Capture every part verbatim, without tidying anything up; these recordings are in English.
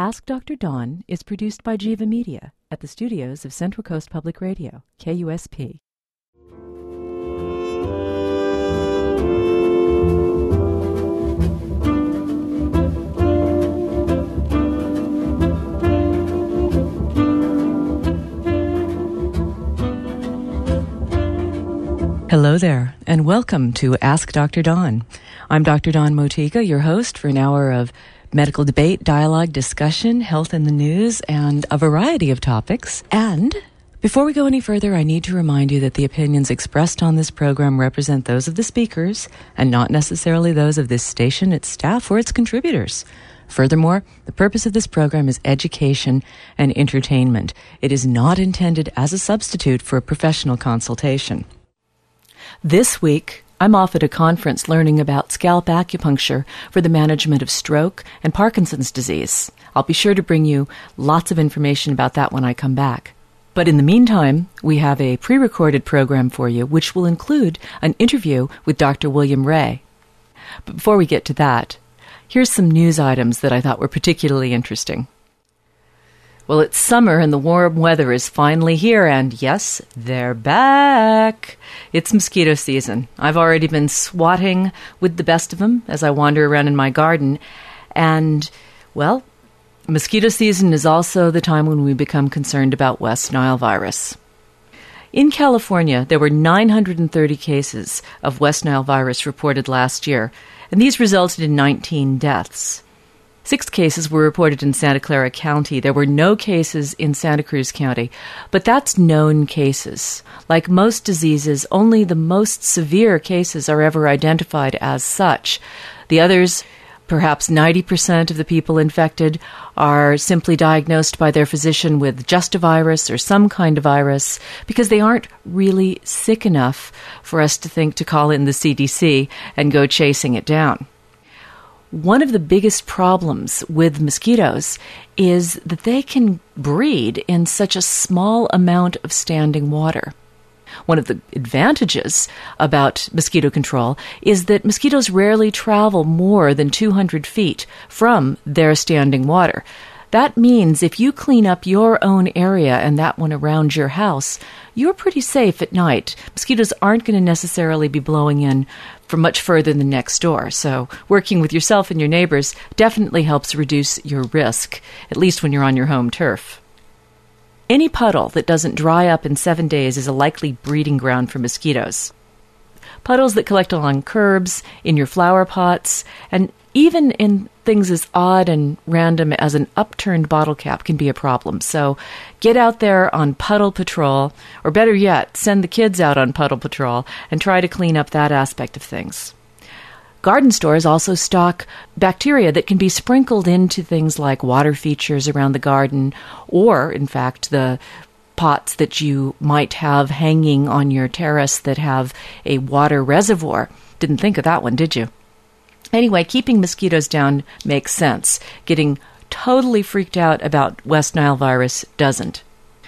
Ask Doctor Dawn is produced by Jiva Media at the studios of Central Coast Public Radio, K U S P. Hello there, and welcome to Ask Doctor Dawn. I'm Doctor Dawn Motiga, your host for an hour of medical debate, dialogue, discussion, health in the news, and a variety of topics. And before we go any further, I need to remind you that the opinions expressed on this program represent those of the speakers and not necessarily those of this station, its staff, or its contributors. Furthermore, the purpose of this program is education and entertainment. It is not intended as a substitute for a professional consultation. This week, I'm off at a conference learning about scalp acupuncture for the management of stroke and Parkinson's disease. I'll be sure to bring you lots of information about that when I come back. But in the meantime, we have a pre-recorded program for you, which will include an interview with Doctor William Ray. But before we get to that, here's some news items that I thought were particularly interesting. Well, it's summer and the warm weather is finally here, and yes, they're back. It's mosquito season. I've already been swatting with the best of them as I wander around in my garden, and, well, mosquito season is also the time when we become concerned about West Nile virus. In California, there were nine hundred thirty cases of West Nile virus reported last year, and these resulted in nineteen deaths. Six cases were reported in Santa Clara County. There were no cases in Santa Cruz County, but that's known cases. Like most diseases, only the most severe cases are ever identified as such. The others, perhaps ninety percent of the people infected, are simply diagnosed by their physician with just a virus or some kind of virus because they aren't really sick enough for us to think to call in the C D C and go chasing it down. One of the biggest problems with mosquitoes is that they can breed in such a small amount of standing water. One of the advantages about mosquito control is that mosquitoes rarely travel more than two hundred feet from their standing water. That means if you clean up your own area and that one around your house, you're pretty safe at night. Mosquitoes aren't going to necessarily be blowing in from much further than next door. So working with yourself and your neighbors definitely helps reduce your risk, at least when you're on your home turf. Any puddle that doesn't dry up in seven days is a likely breeding ground for mosquitoes. Puddles that collect along curbs, in your flower pots, and even in things as odd and random as an upturned bottle cap can be a problem. So get out there on puddle patrol, or better yet, send the kids out on puddle patrol and try to clean up that aspect of things. Garden stores also stock bacteria that can be sprinkled into things like water features around the garden, or, in fact, the pots that you might have hanging on your terrace that have a water reservoir. Didn't think of that one, did you? Anyway, keeping mosquitoes down makes sense. Getting totally freaked out about West Nile virus doesn't.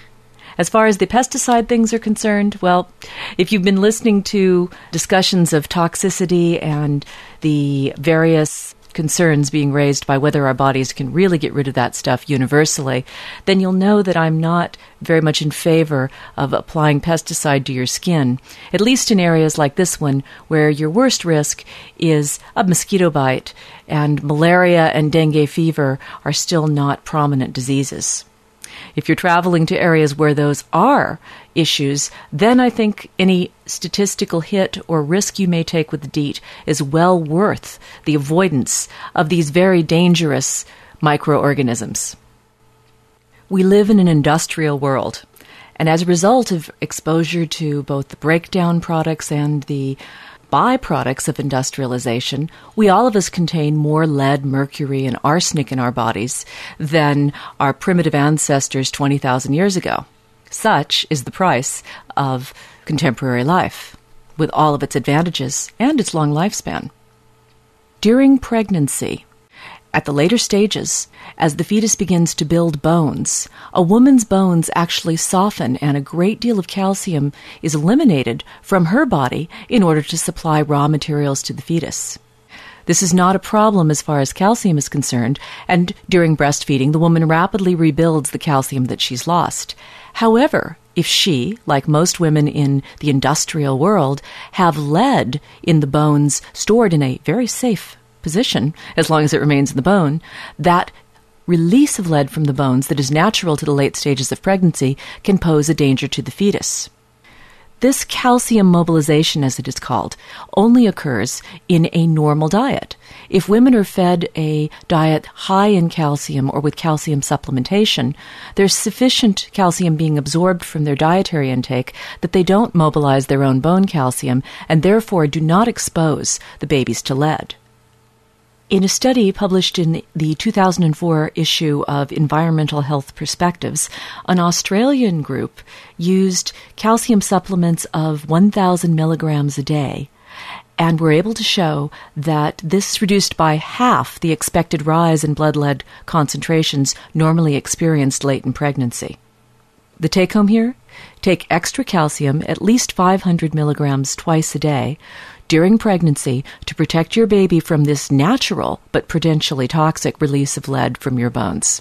As far as the pesticide things are concerned, well, if you've been listening to discussions of toxicity and the various concerns being raised by whether our bodies can really get rid of that stuff universally, then you'll know that I'm not very much in favor of applying pesticide to your skin, at least in areas like this one where your worst risk is a mosquito bite and malaria and dengue fever are still not prominent diseases. If you're traveling to areas where those are issues, then I think any statistical hit or risk you may take with the DEET is well worth the avoidance of these very dangerous microorganisms. We live in an industrial world, and as a result of exposure to both the breakdown products and the byproducts of industrialization, we all of us contain more lead, mercury, and arsenic in our bodies than our primitive ancestors twenty thousand years ago. Such is the price of contemporary life, with all of its advantages and its long lifespan. During pregnancy, at the later stages, as the fetus begins to build bones, a woman's bones actually soften and a great deal of calcium is eliminated from her body in order to supply raw materials to the fetus. This is not a problem as far as calcium is concerned, and during breastfeeding, the woman rapidly rebuilds the calcium that she's lost. However, if she, like most women in the industrial world, have lead in the bones stored in a very safe position, as long as it remains in the bone, that release of lead from the bones that is natural to the late stages of pregnancy can pose a danger to the fetus. This calcium mobilization, as it is called, only occurs in a normal diet. If women are fed a diet high in calcium or with calcium supplementation, there's sufficient calcium being absorbed from their dietary intake that they don't mobilize their own bone calcium and therefore do not expose the babies to lead. In a study published in the two thousand four issue of Environmental Health Perspectives, an Australian group used calcium supplements of one thousand milligrams a day and were able to show that this reduced by half the expected rise in blood lead concentrations normally experienced late in pregnancy. The take-home here? Take extra calcium, at least five hundred milligrams twice a day, during pregnancy to protect your baby from this natural but potentially toxic release of lead from your bones.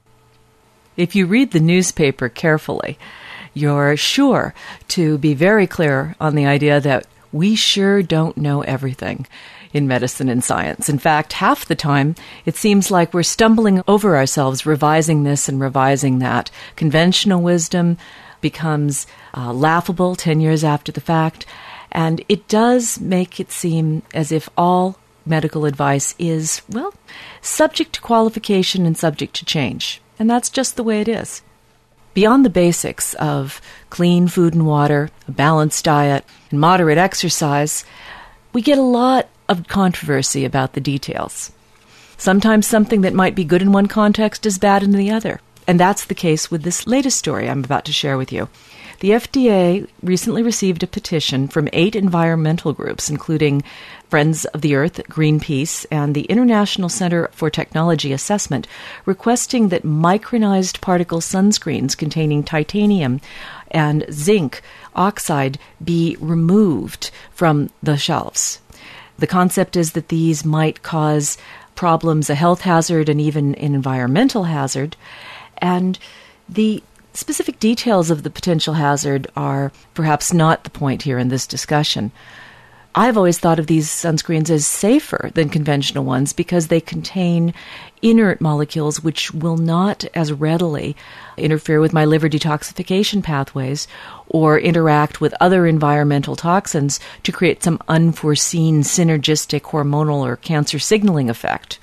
If you read the newspaper carefully, you're sure to be very clear on the idea that we sure don't know everything in medicine and science. In fact, half the time, it seems like we're stumbling over ourselves, revising this and revising that. Conventional wisdom becomes uh, laughable ten years after the fact. And it does make it seem as if all medical advice is, well, subject to qualification and subject to change. And that's just the way it is. Beyond the basics of clean food and water, a balanced diet, and moderate exercise, we get a lot of controversy about the details. Sometimes something that might be good in one context is bad in the other. And that's the case with this latest story I'm about to share with you. The F D A recently received a petition from eight environmental groups, including Friends of the Earth, Greenpeace, and the International Center for Technology Assessment, requesting that micronized particle sunscreens containing titanium and zinc oxide be removed from the shelves. The concept is that these might cause problems, a health hazard, and even an environmental hazard. And the specific details of the potential hazard are perhaps not the point here in this discussion. I've always thought of these sunscreens as safer than conventional ones because they contain inert molecules which will not as readily interfere with my liver detoxification pathways or interact with other environmental toxins to create some unforeseen synergistic hormonal or cancer signaling effect.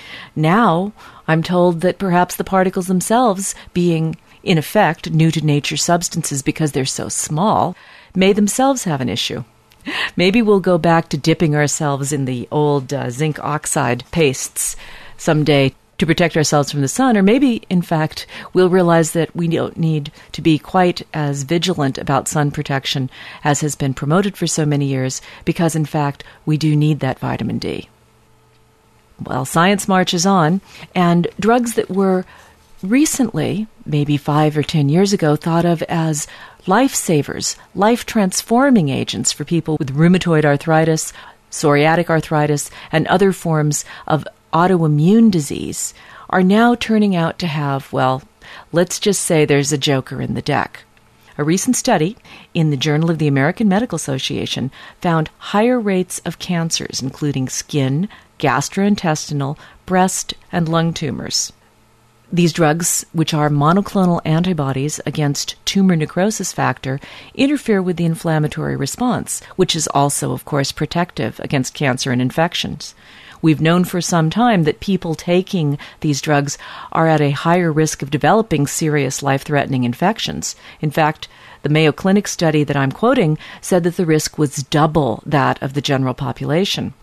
Now, I'm told that perhaps the particles themselves, being in effect new to nature substances because they're so small, may themselves have an issue. Maybe we'll go back to dipping ourselves in the old uh, zinc oxide pastes someday to protect ourselves from the sun, or maybe, in fact, we'll realize that we don't need to be quite as vigilant about sun protection as has been promoted for so many years, because, in fact, we do need that vitamin D. Well, science marches on, and drugs that were recently, maybe five or ten years ago, thought of as lifesavers, life-transforming agents for people with rheumatoid arthritis, psoriatic arthritis, and other forms of autoimmune disease, are now turning out to have, well, let's just say there's a joker in the deck. A recent study in the Journal of the American Medical Association found higher rates of cancers, including skin, gastrointestinal, breast, and lung tumors. These drugs, which are monoclonal antibodies against tumor necrosis factor, interfere with the inflammatory response, which is also, of course, protective against cancer and infections. We've known for some time that people taking these drugs are at a higher risk of developing serious life-threatening infections. In fact, the Mayo Clinic study that I'm quoting said that the risk was double that of the general population.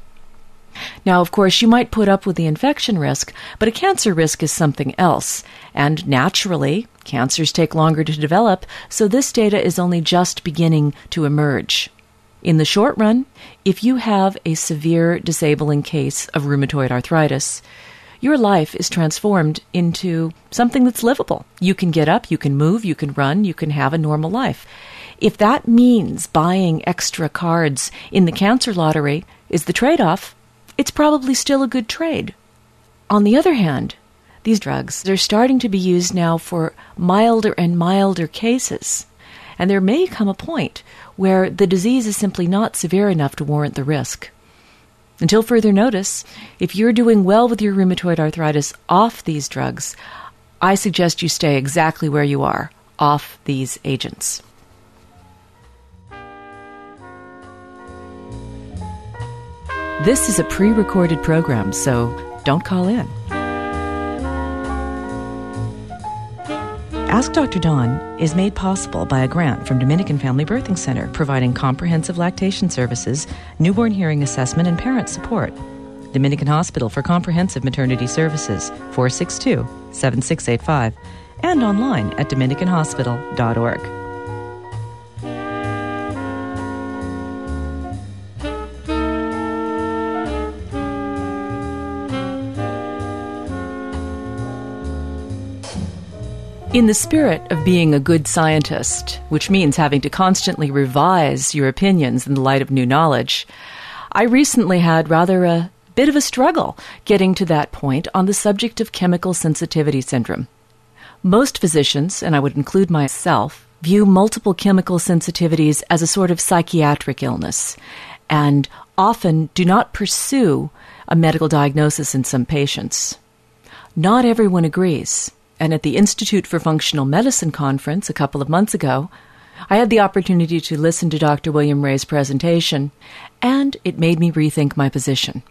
Now, of course, you might put up with the infection risk, but a cancer risk is something else. And naturally, cancers take longer to develop, so this data is only just beginning to emerge. In the short run, if you have a severe disabling case of rheumatoid arthritis, your life is transformed into something that's livable. You can get up, you can move, you can run, you can have a normal life. If that means buying extra cards in the cancer lottery is the trade-off, it's probably still a good trade. On the other hand, these drugs, they're starting to be used now for milder and milder cases. And there may come a point where the disease is simply not severe enough to warrant the risk. Until further notice, if you're doing well with your rheumatoid arthritis off these drugs, I suggest you stay exactly where you are, off these agents. This is a pre-recorded program, so don't call in. Ask Doctor Dawn is made possible by a grant from Dominican Family Birthing Center, providing comprehensive lactation services, newborn hearing assessment, and parent support. Dominican Hospital for Comprehensive Maternity Services, four six two, seven six eight five, and online at dominican hospital dot org. In the spirit of being a good scientist, which means having to constantly revise your opinions in the light of new knowledge, I recently had rather a bit of a struggle getting to that point on the subject of chemical sensitivity syndrome. Most physicians, and I would include myself, view multiple chemical sensitivities as a sort of psychiatric illness, and often do not pursue a medical diagnosis in some patients. Not everyone agrees. And at the Institute for Functional Medicine conference a couple of months ago, I had the opportunity to listen to Doctor William Ray's presentation, and it made me rethink my position.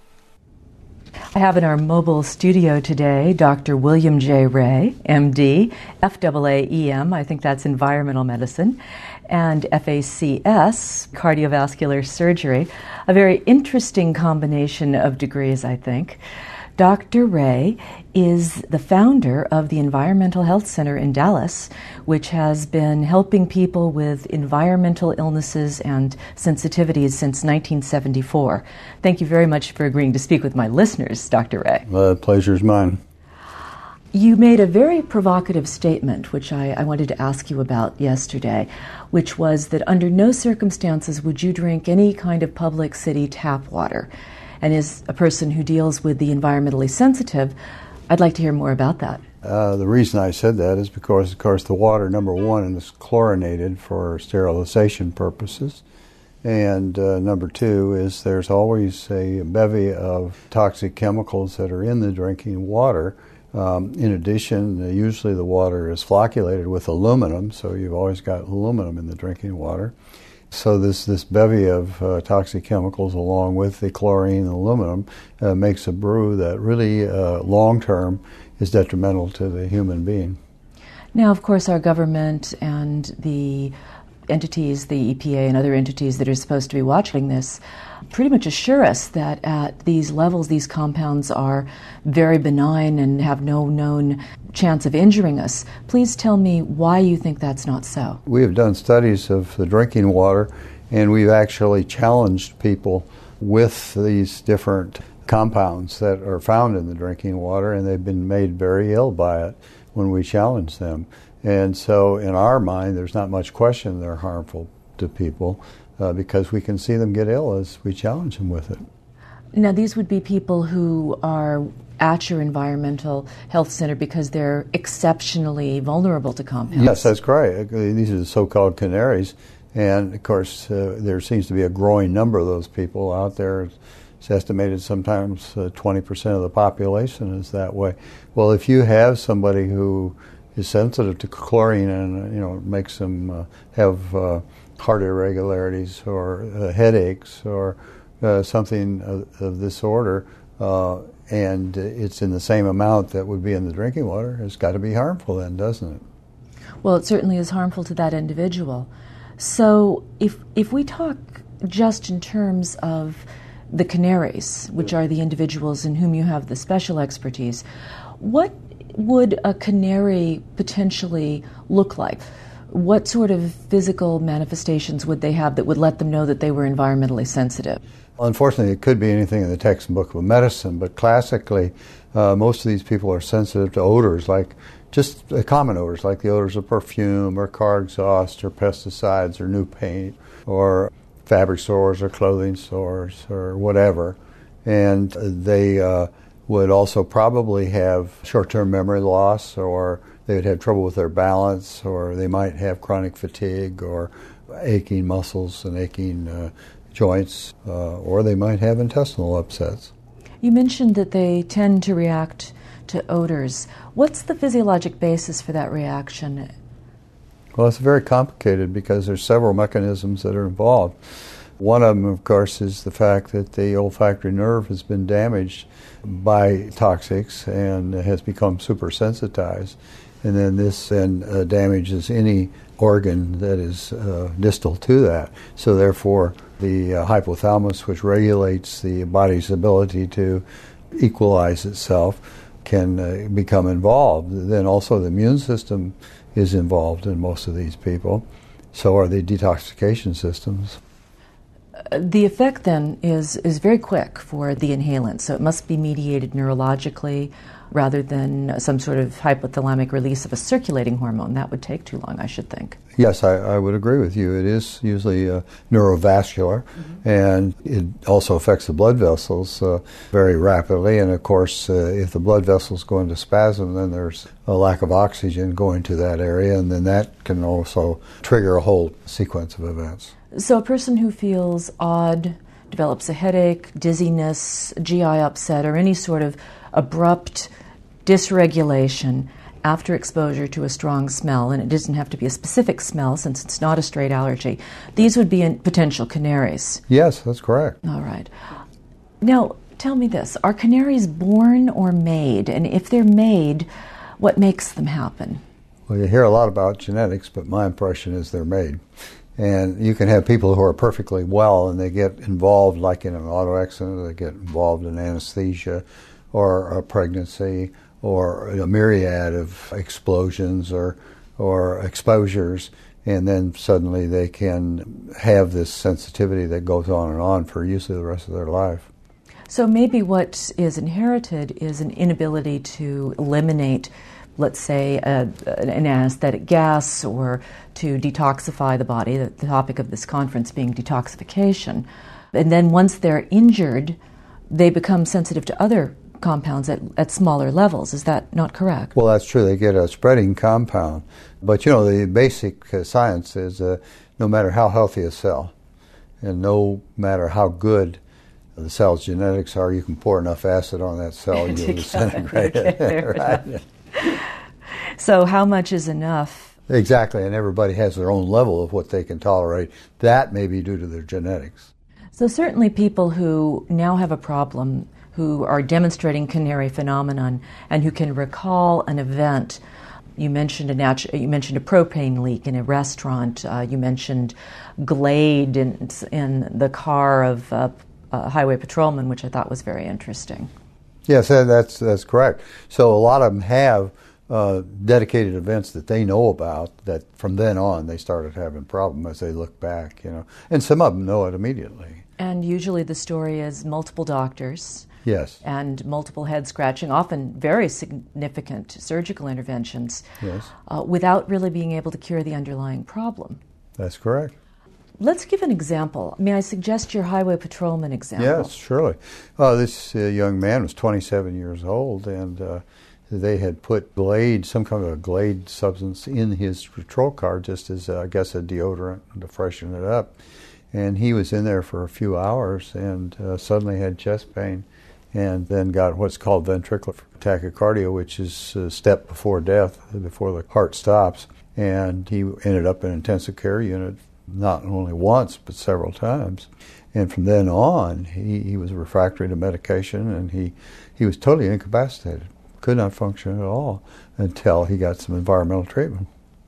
I have in our mobile studio today Doctor William J. Ray, M D, F A A E M, I think that's environmental medicine, and F A C S, cardiovascular surgery, a very interesting combination of degrees, I think. Doctor Ray is the founder of the Environmental Health Center in Dallas, which has been helping people with environmental illnesses and sensitivities since nineteen seventy-four. Thank you very much for agreeing to speak with my listeners, Doctor Ray. The pleasure's mine. You made a very provocative statement, which I, I wanted to ask you about yesterday, which was that under no circumstances would you drink any kind of public city tap water. And as a person who deals with the environmentally sensitive, I'd like to hear more about that. Uh, the reason I said that is because, of course, the water, number one, is chlorinated for sterilization purposes. And uh, number two is there's always a bevy of toxic chemicals that are in the drinking water. Um, in addition, uh, usually the water is flocculated with aluminum, so you've always got aluminum in the drinking water. So this, this bevy of uh, toxic chemicals along with the chlorine and aluminum uh, makes a brew that really uh, long-term is detrimental to the human being. Now, of course, our government and the entities, the E P A and other entities that are supposed to be watching this, pretty much assure us that at these levels, these compounds are very benign and have no known chance of injuring us. Please tell me why you think that's not so. We have done studies of the drinking water, and we've actually challenged people with these different compounds that are found in the drinking water, and they've been made very ill by it when we challenge them. And so in our mind, there's not much question they're harmful to people uh, because we can see them get ill as we challenge them with it. Now, these would be people who are at your environmental health center because they're exceptionally vulnerable to compounds. Yes, that's correct. These are the so-called canaries. And, of course, uh, there seems to be a growing number of those people out there. It's estimated sometimes uh, twenty percent of the population is that way. Well, if you have somebody who is sensitive to chlorine and, you know, makes them uh, have uh, heart irregularities or uh, headaches or uh, something of, of this order, uh, and it's in the same amount that would be in the drinking water, it's got to be harmful then, doesn't it? Well, it certainly is harmful to that individual. So if if we talk just in terms of the canaries, which are the individuals in whom you have the special expertise, what would a canary potentially look like? What sort of physical manifestations would they have that would let them know that they were environmentally sensitive? Well, unfortunately, it could be anything in the textbook of medicine, but classically, uh, most of these people are sensitive to odors, like just uh, common odors, like the odors of perfume or car exhaust or pesticides or new paint or fabric sores or clothing sores or whatever. And they uh, would also probably have short-term memory loss, or they would have trouble with their balance, or they might have chronic fatigue or aching muscles and aching uh, joints, uh, or they might have intestinal upsets. You mentioned that they tend to react to odors. What's the physiologic basis for that reaction? Well, it's very complicated because there's several mechanisms that are involved. One of them, of course, is the fact that the olfactory nerve has been damaged by toxics and has become supersensitized. And then this then uh, damages any organ that is uh, distal to that. So therefore, the uh, hypothalamus, which regulates the body's ability to equalize itself, can uh, become involved. Then also the immune system is involved in most of these people. So are the detoxification systems. The effect then is, is very quick for the inhalant, so it must be mediated neurologically rather than some sort of hypothalamic release of a circulating hormone. That would take too long, I should think. Yes, I, I would agree with you. It is usually uh, neurovascular, mm-hmm. and it also affects the blood vessels uh, very rapidly. And of course, uh, if the blood vessels go into spasm, then there's a lack of oxygen going to that area, and then that can also trigger a whole sequence of events. So a person who feels odd, develops a headache, dizziness, G I upset, or any sort of abrupt dysregulation after exposure to a strong smell, and it doesn't have to be a specific smell since it's not a straight allergy, these would be potential canaries. Yes, that's correct. All right. Now, tell me this. Are canaries born or made? And if they're made, what makes them happen? Well, you hear a lot about genetics, but my impression is they're made. And you can have people who are perfectly well and they get involved, like in an auto accident, they get involved in anesthesia or a pregnancy or a myriad of explosions or or exposures, and then suddenly they can have this sensitivity that goes on and on for usually the rest of their life. So maybe what is inherited is an inability to eliminate, let's say, a, an anesthetic gas or to detoxify the body, the, the topic of this conference being detoxification. And then once they're injured, they become sensitive to other compounds at, at smaller levels. Is that not correct? Well, that's true. They get a spreading compound. But, you know, the basic uh, science is uh, no matter how healthy a cell and no matter how good the cell's genetics are, you can pour enough acid on that cell, you'll disintegrate it. Right? So how much is enough? Exactly, and everybody has their own level of what they can tolerate. That may be due to their genetics. So certainly people who now have a problem, who are demonstrating canary phenomenon, and who can recall an event. You mentioned a natu- you mentioned a propane leak in a restaurant. Uh, you mentioned Glade in, in the car of uh, a highway patrolman, which I thought was very interesting. Yes, that's that's correct. So a lot of them have uh, dedicated events that they know about that from then on they started having problems as they look back, you know. And some of them know it immediately. And usually the story is multiple doctors. Yes. And multiple head scratching, often very significant surgical interventions, yes. uh, without really being able to cure the underlying problem. That's correct. Let's give an example. May I suggest your highway patrolman example? Yes, surely. Uh, this uh, young man was twenty-seven years old, and uh, they had put Glade, some kind of a Glade substance, in his patrol car just as, uh, I guess, a deodorant to freshen it up. And he was in there for a few hours and uh, suddenly had chest pain and then got what's called ventricular tachycardia, which is a step before death, before the heart stops. And he ended up in an intensive care unit not only once, but several times. And from then on, he, he was refractory to medication, and he, he was totally incapacitated, could not function at all until he got some environmental treatment.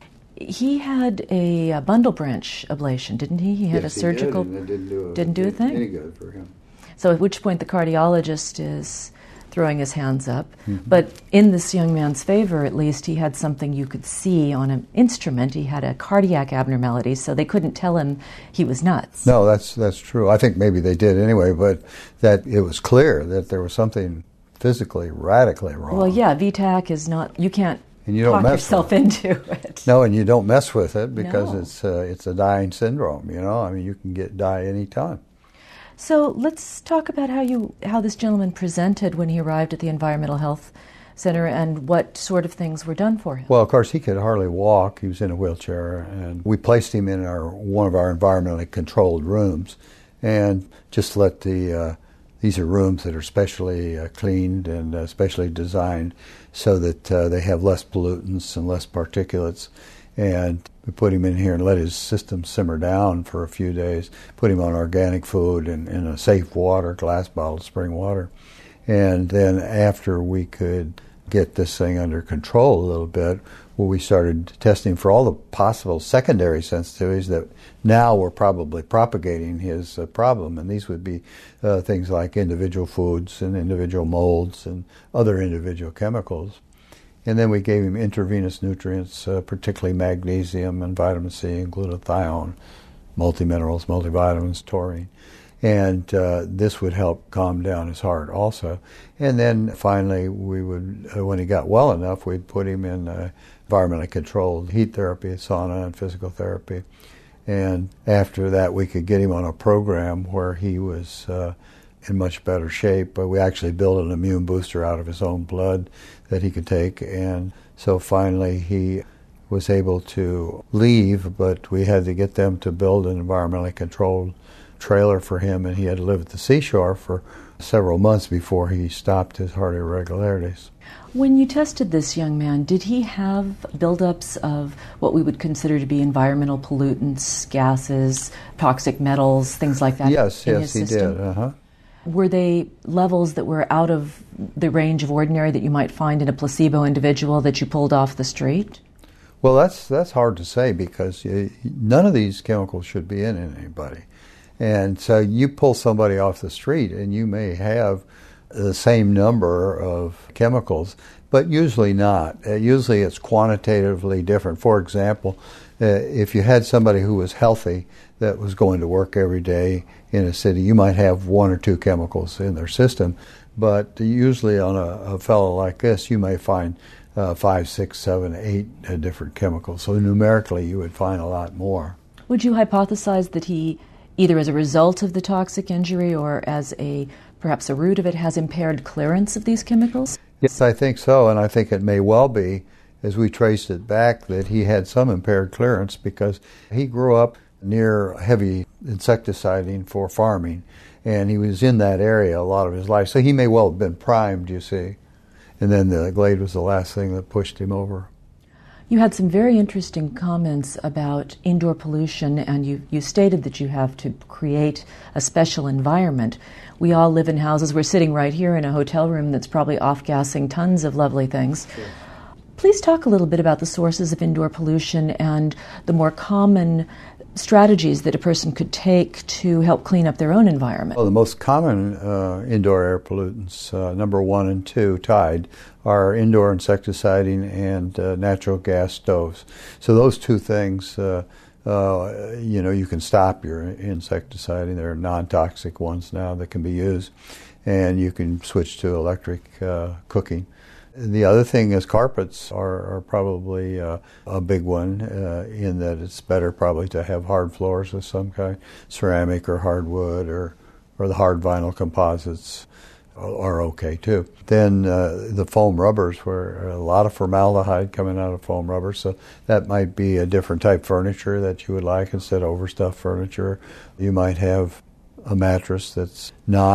He had a bundle branch ablation, didn't he? He had yes, a surgical... He did, and it didn't do a, didn't do a thing? Any good for him. So at which point the cardiologist is throwing his hands up. Mm-hmm. But in this young man's favor, at least, he had something you could see on an instrument. He had a cardiac abnormality, so they couldn't tell him he was nuts. No, that's that's true. I think maybe they did anyway, but that it was clear that there was something physically radically wrong. Well, yeah, V TAC is not, you can't and you don't talk mess yourself with into it. No, and you don't mess with it because No. it's uh, it's a dying syndrome, you know. I mean, you can get die any time. So let's talk about how you how this gentleman presented when he arrived at the Environmental Health Center and what sort of things were done for him. Well, of course, he could hardly walk. He was in a wheelchair, and we placed him in our one of our environmentally controlled rooms, and just let the uh, these are rooms that are specially uh, cleaned and uh, specially designed so that uh, they have less pollutants and less particulates. And we put him in here and let his system simmer down for a few days, put him on organic food and in a safe water, glass bottled spring water. And then after we could get this thing under control a little bit, well, we started testing for all the possible secondary sensitivities that now were probably propagating his uh, problem. And these would be uh, things like individual foods and individual molds and other individual chemicals. And then we gave him intravenous nutrients, uh, particularly magnesium and vitamin C and glutathione, multiminerals, multivitamins, taurine. And uh, this would help calm down his heart also. And then finally, we would, uh, when he got well enough, we'd put him in uh, environmentally controlled heat therapy, sauna, and physical therapy. And after that, we could get him on a program where he was uh, in much better shape. But we actually built an immune booster out of his own blood that he could take. And so finally, he was able to leave, but we had to get them to build an environmentally controlled trailer for him, and he had to live at the seashore for several months before he stopped his heart irregularities. When you tested this young man, did he have buildups of what we would consider to be environmental pollutants, gases, toxic metals, things like that? Yes, in yes, his he system? did. Uh-huh. Were they levels that were out of the range of ordinary that you might find in a placebo individual that you pulled off the street? Well, that's that's hard to say because you, none of these chemicals should be in anybody. And so you pull somebody off the street and you may have the same number of chemicals, but usually not. Uh, usually it's quantitatively different. For example, uh, if you had somebody who was healthy that was going to work every day in a city, you might have one or two chemicals in their system, but usually on a, a fellow like this, you may find uh, five, six, seven, eight uh, different chemicals. So numerically, you would find a lot more. Would you hypothesize that he, either as a result of the toxic injury or as a perhaps a root of it, has impaired clearance of these chemicals? Yes, I think so, and I think it may well be, as we traced it back, that he had some impaired clearance because he grew up near heavy insecticiding for farming, and he was in that area a lot of his life. So he may well have been primed, you see, and then the Glade was the last thing that pushed him over. You had some very interesting comments about indoor pollution, and you, you stated that you have to create a special environment. We all live in houses. We're sitting right here in a hotel room that's probably off-gassing tons of lovely things. Sure. Please talk a little bit about the sources of indoor pollution and the more common strategies that a person could take to help clean up their own environment. Well, the most common uh, indoor air pollutants, uh, number one and two, tied, are indoor insecticiding and uh, natural gas stoves. So those two things, uh, uh, you know, you can stop your insecticiding. There are non-toxic ones now that can be used, and you can switch to electric uh, cooking. The other thing is carpets are, are probably uh, a big one uh, in that it's better probably to have hard floors of some kind, ceramic or hardwood or, or the hard vinyl composites are okay too. Then uh, the foam rubbers, where a lot of formaldehyde coming out of foam rubbers, so that might be a different type furniture that you would like instead of overstuffed furniture. You might have a mattress that's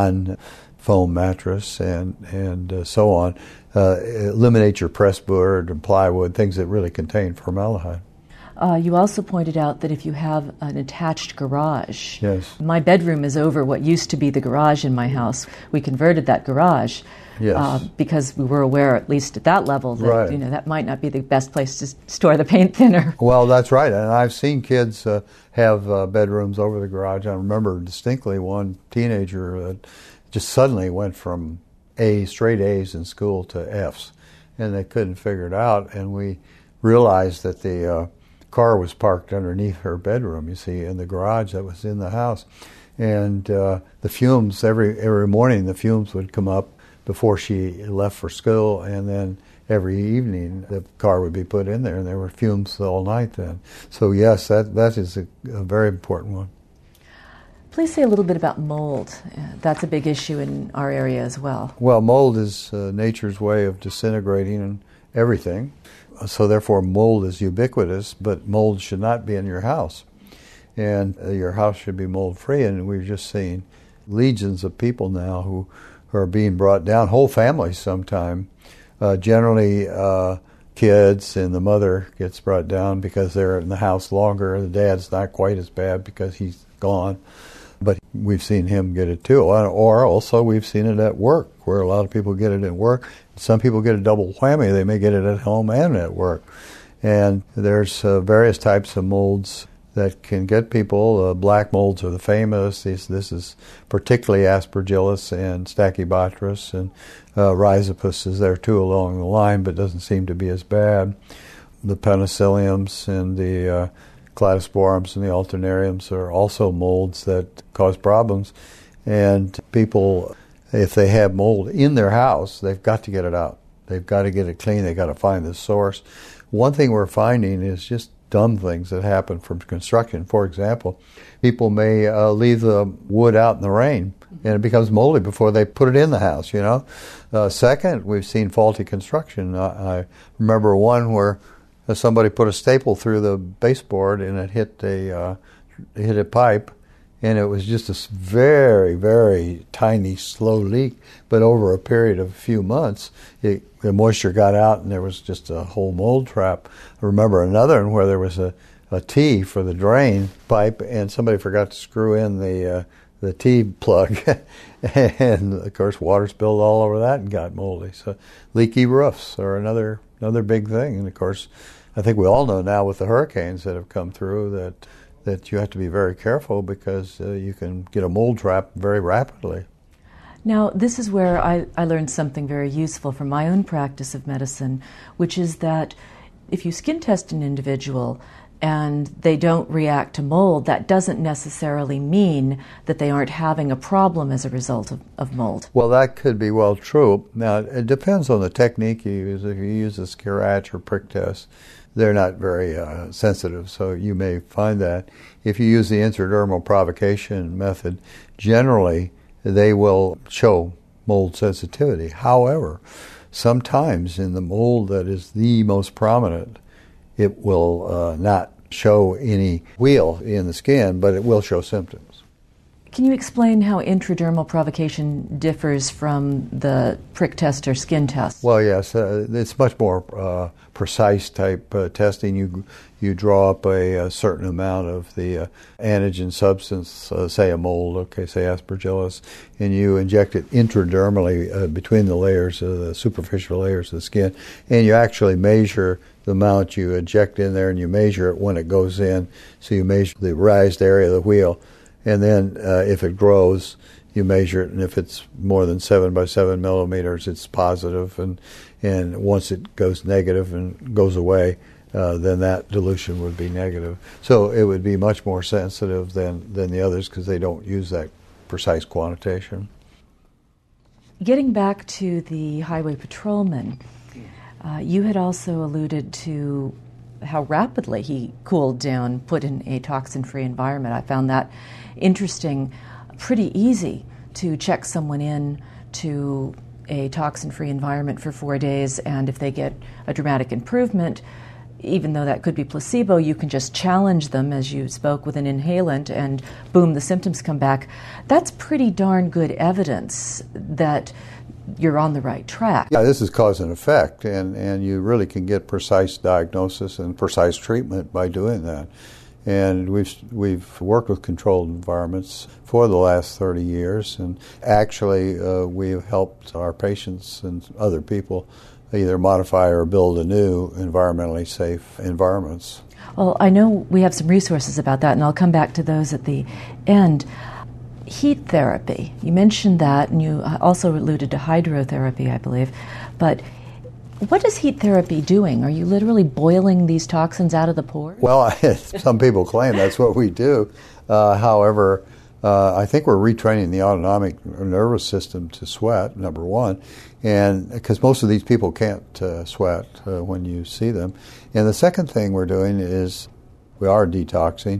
non-foam mattress and, and uh, so on. Uh, eliminate your pressboard and plywood, things that really contain formaldehyde. Uh, you also pointed out that if you have an attached garage, yes. My bedroom is over what used to be the garage in my house. We converted that garage yes. uh, because we were aware, at least at that level, that right. you know that might not be the best place to store the paint thinner. Well, that's right, and I've seen kids uh, have uh, bedrooms over the garage. I remember distinctly one teenager that just suddenly went from A, straight A's in school to F's, and they couldn't figure it out, and we realized that the uh, car was parked underneath her bedroom, you see, in the garage that was in the house. And uh, the fumes, every every morning the fumes would come up before she left for school, and then every evening the car would be put in there, and there were fumes all night then. So yes, that, that is a, a very important one. Please say a little bit about mold. Uh, that's a big issue in our area as well. Well, mold is uh, nature's way of disintegrating and everything. So therefore mold is ubiquitous, but mold should not be in your house. And uh, your house should be mold-free. And we're just seeing legions of people now who, who are being brought down, whole families sometime. Uh, generally uh, kids, and the mother gets brought down because they're in the house longer. The dad's not quite as bad because he's gone. But we've seen him get it too. Or also we've seen it at work, where a lot of people get it at work. Some people get a double whammy. They may get it at home and at work. And there's uh, various types of molds that can get people. Uh, black molds are the famous. These, this is particularly Aspergillus and Stachybotrys, and uh, Rhizopus is there too along the line, but doesn't seem to be as bad. The penicilliums and the uh, cladosporums and the alternariums are also molds that cause problems. And people, if they have mold in their house, they've got to get it out. They've got to get it clean. They've got to find the source. One thing we're finding is just dumb things that happen from construction. For example, people may uh, leave the wood out in the rain, and it becomes moldy before they put it in the house, you know. Uh, second, we've seen faulty construction. Uh, I remember one where somebody put a staple through the baseboard and it hit a uh, hit a pipe, and it was just a very, very tiny, slow leak. But over a period of a few months, it, the moisture got out and there was just a whole mold trap. I remember another one where there was a, a T for the drain pipe, and somebody forgot to screw in the uh, the T plug, and of course water spilled all over that and got moldy. So leaky roofs are another another big thing, and of course, I think we all know now with the hurricanes that have come through that that you have to be very careful because uh, you can get a mold trap very rapidly. Now, this is where I, I learned something very useful from my own practice of medicine, which is that if you skin test an individual and they don't react to mold, that doesn't necessarily mean that they aren't having a problem as a result of, of mold. Well, that could be well true. Now, it depends on the technique you use. If you use a Skiratch or prick test, they're not very uh, sensitive, so you may find that. If you use the intradermal provocation method, generally they will show mold sensitivity. However, sometimes in the mold that is the most prominent, it will uh, not show any wheal in the skin, but it will show symptoms. Can you explain how intradermal provocation differs from the prick test or skin test? Well, yes, uh, it's much more uh, precise type uh, testing. You you draw up a, a certain amount of the uh, antigen substance, uh, say a mold, okay, say Aspergillus, and you inject it intradermally uh, between the layers of the superficial layers of the skin, and you actually measure the amount you inject in there, and you measure it when it goes in, so you measure the raised area of the wheal. And then uh, if it grows, you measure it, and if it's more than seven by seven millimeters, it's positive, and and once it goes negative and goes away, uh, then that dilution would be negative. So it would be much more sensitive than, than the others because they don't use that precise quantitation. Getting back to the highway patrolman, uh, you had also alluded to how rapidly he cooled down, put in a toxin-free environment. I found that interesting, pretty easy to check someone in to a toxin-free environment for four days, and if they get a dramatic improvement, even though that could be placebo, you can just challenge them, as you spoke, with an inhalant, and boom, the symptoms come back. That's pretty darn good evidence that you're on the right track. Yeah, this is cause and effect, and, and you really can get precise diagnosis and precise treatment by doing that. And we've we've worked with controlled environments for the last thirty years, and actually uh, we've helped our patients and other people either modify or build a new environmentally safe environments. Well, I know we have some resources about that, and I'll come back to those at the end. Heat therapy, you mentioned that, and you also alluded to hydrotherapy, I believe, but what is heat therapy doing? Are you literally boiling these toxins out of the pores? Well, some people claim that's what we do. Uh, however, uh, I think we're retraining the autonomic nervous system to sweat, number one, and because most of these people can't uh, sweat uh, when you see them. And the second thing we're doing is we are detoxing,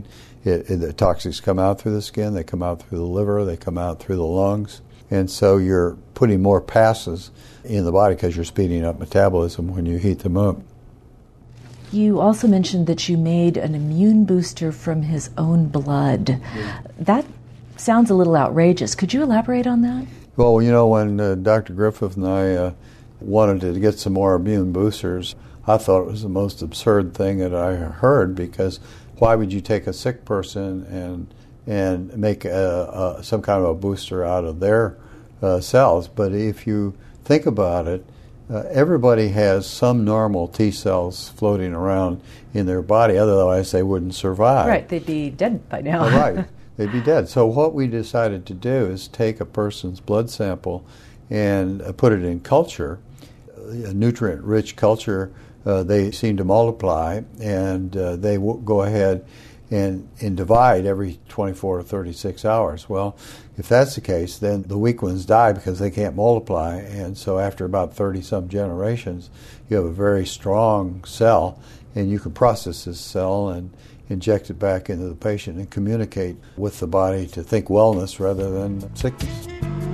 it, it, the toxins come out through the skin, they come out through the liver, they come out through the lungs. And so you're putting more passes in the body because you're speeding up metabolism when you heat them up. You also mentioned that you made an immune booster from his own blood. Yeah. That sounds a little outrageous. Could you elaborate on that? Well, you know, when uh, Doctor Griffith and I uh, wanted to get some more immune boosters, I thought it was the most absurd thing that I heard, because why would you take a sick person and and make a, a, some kind of a booster out of their uh, cells? But if you think about it, uh, everybody has some normal T cells floating around in their body, otherwise they wouldn't survive. Right, they'd be dead by now. Oh, right, they'd be dead. So what we decided to do is take a person's blood sample and uh, put it in culture, a nutrient-rich culture. Uh, they seem to multiply, and uh, they w- go ahead and, and divide every twenty-four or thirty-six hours. Well, if that's the case, then the weak ones die because they can't multiply, and so after about thirty-some generations, you have a very strong cell, and you can process this cell and inject it back into the patient and communicate with the body to think wellness rather than sickness.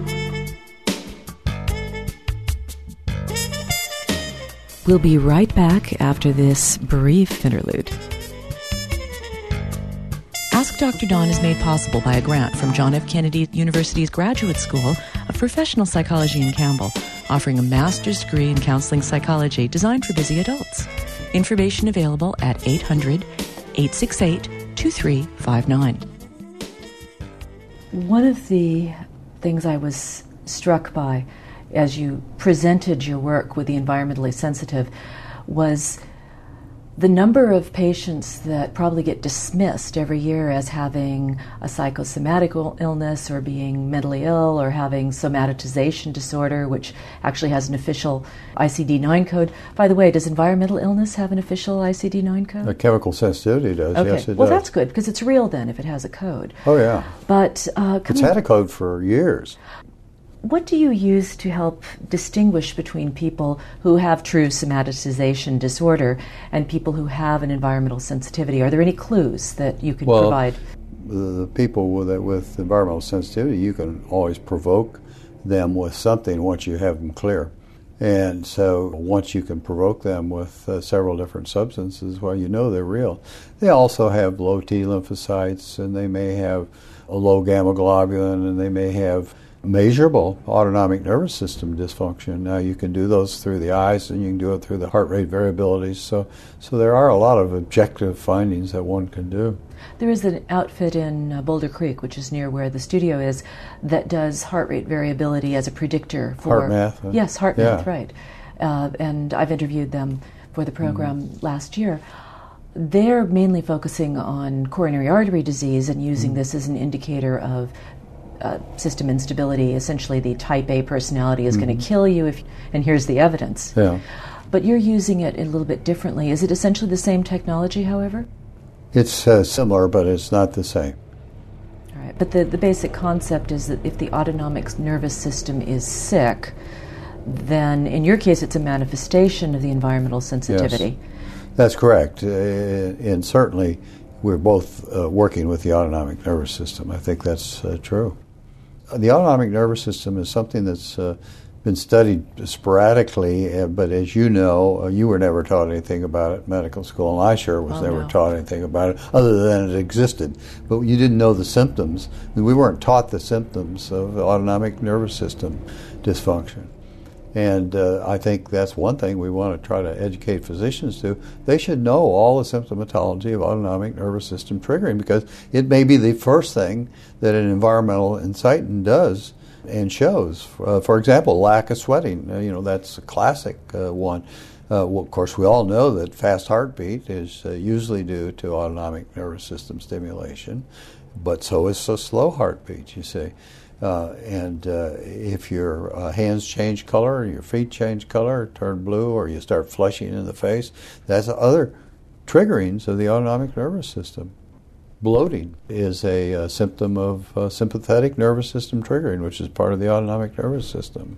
We'll be right back after this brief interlude. Ask Doctor Don is made possible by a grant from John F. Kennedy University's Graduate School of Professional Psychology in Campbell, offering a master's degree in counseling psychology designed for busy adults. Information available at eight hundred, eight six eight, two three five nine. One of the things I was struck by as you presented your work with the environmentally sensitive was the number of patients that probably get dismissed every year as having a psychosomatic illness or being mentally ill or having somatization disorder, which actually has an official I C D nine code. By the way, does environmental illness have an official I C D nine code? A chemical sensitivity does, okay. Yes, it well, does. That's good, because it's real then if it has a code. Oh, yeah. But uh, It's had a code for years. What do you use to help distinguish between people who have true somatization disorder and people who have an environmental sensitivity? Are there any clues that you could well, provide? The people with, with environmental sensitivity, you can always provoke them with something once you have them clear. And so once you can provoke them with uh, several different substances, well, you know they're real. They also have low T lymphocytes, and they may have a low gamma globulin, and they may have measurable autonomic nervous system dysfunction. Now, you can do those through the eyes, and you can do it through the heart rate variabilities. So, so there are a lot of objective findings that one can do. There is an outfit in uh, Boulder Creek, which is near where the studio is, that does heart rate variability as a predictor for HeartMath. Huh? Yes, HeartMath, yeah. right. Uh, and I've interviewed them for the program mm-hmm. last year. They're mainly focusing on coronary artery disease and using mm-hmm. this as an indicator of Uh, system instability. Essentially, the type A personality is mm-hmm. going to kill you, if, and here's the evidence. Yeah. But you're using it a little bit differently. Is it essentially the same technology, however? It's uh, similar, but it's not the same. All right. But the, the basic concept is that if the autonomic nervous system is sick, then in your case it's a manifestation of the environmental sensitivity. Yes. That's correct. Uh, and certainly we're both uh, working with the autonomic nervous system. I think that's uh, true. The autonomic nervous system is something that's uh, been studied sporadically, uh, but as you know, uh, you were never taught anything about it in medical school, and I sure was oh, never no. taught anything about it, other than it existed. But you didn't know the symptoms. We weren't taught the symptoms of autonomic nervous system dysfunction. And uh, I think that's one thing we want to try to educate physicians to. They should know all the symptomatology of autonomic nervous system triggering, because it may be the first thing that an environmental incitant does and shows. Uh, for example, lack of sweating. Uh, you know, that's a classic uh, one. Uh, well, of course, we all know that fast heartbeat is uh, usually due to autonomic nervous system stimulation, but so is a slow heartbeat, you see. Uh, and uh, if your uh, hands change color, your feet change color, turn blue, or you start flushing in the face, that's other triggerings of the autonomic nervous system. Bloating is a, a symptom of uh, sympathetic nervous system triggering, which is part of the autonomic nervous system.